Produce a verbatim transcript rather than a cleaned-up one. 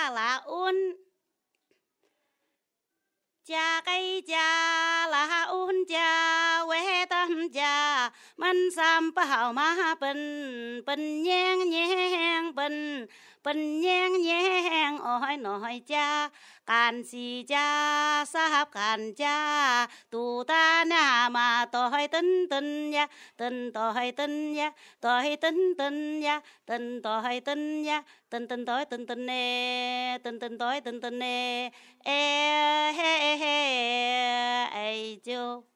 là un cha cây cha là un cha quê tâm cha mình sam bảo ma bình bình nhang nhang bình bình nhang nhang ôi nói cha can si cha sáp can cha tu ta na mà tôi tin tin ya tin tôi tin ya tôi tin tin ya tin tôi tin ya tin tin tôi tin tin nè tin tin tôi tin tin nè ê hê hê ai chú